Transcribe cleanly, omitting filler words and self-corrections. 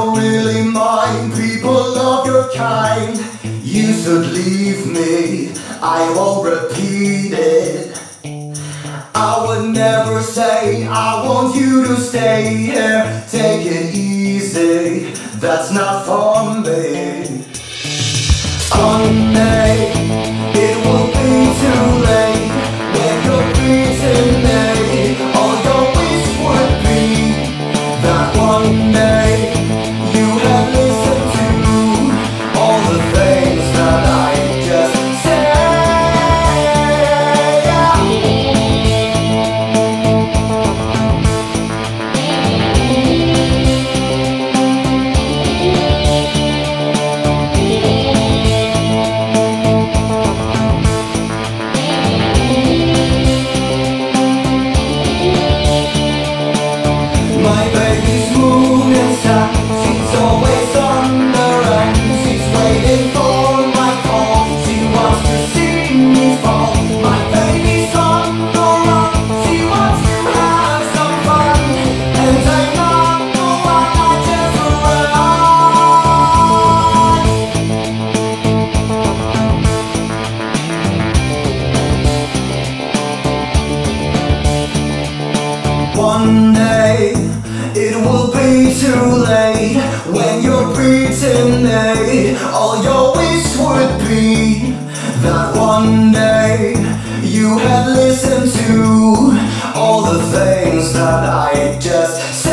don't really mind people of your kind. You should leave me, I won't repeat it. I would never say I want you to stay here. Take it easy, that's not for me. Someday it will be too late when you're beating me. All your wish would be that one day you have listened to all the things that I just said. My baby's moving south, she's always on the run. She's waiting for my call, she wants to see me fall. My baby's on the run, she wants to have some fun. And I'm not the one, I just run. One day it will be too late when you're beating me. All your wish would be that one day you had listened to all the things that I just said.